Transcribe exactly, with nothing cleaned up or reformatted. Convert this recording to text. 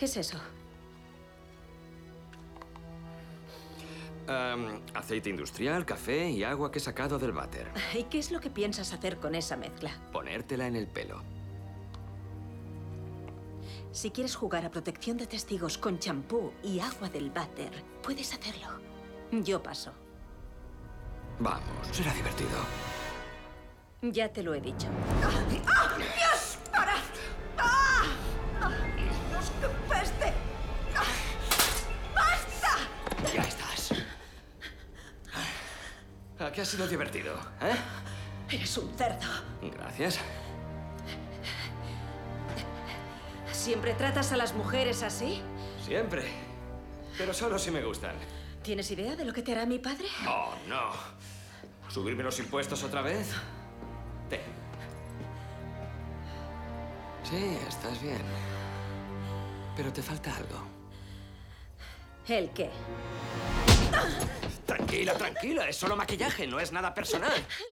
¿Qué es eso? Um, aceite industrial, café y agua que he sacado del váter. ¿Y qué es lo que piensas hacer con esa mezcla? Ponértela en el pelo. Si quieres jugar a protección de testigos con champú y agua del váter, puedes hacerlo. Yo paso. Vamos, será divertido. Ya te lo he dicho. ¡Ah! ¡Dios! ¡Para! ¡Ah! ¡Ah! ¡Dios, qué peste! ¡Ah! ¡Basta! Ya estás. ¿A qué ha sido divertido, eh? Eres un cerdo. Gracias. ¿Siempre tratas a las mujeres así? Siempre. Pero solo si me gustan. ¿Tienes idea de lo que te hará mi padre? Oh, no. ¿Subirme los impuestos otra vez? Ten. Sí, estás bien. Pero te falta algo. ¿El qué? Tranquila, tranquila. Es solo maquillaje, no es nada personal.